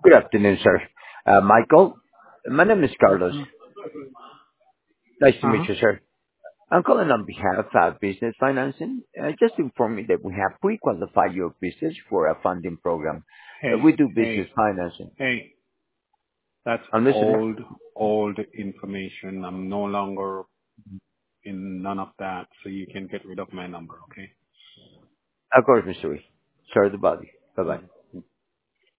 Good afternoon, sir. Michael, my name is Carlos. Uh-huh. Nice to meet Uh-huh. you, sir. I'm calling on behalf of business financing. Just to inform you that we have pre-qualified your business for a funding program. Hey, We do business hey, financing. hey. That's I'm listening. old information. I'm no longer in none of that, so you can get rid of my number, okay? Of course, Mr. Sorry about it. Bye-bye.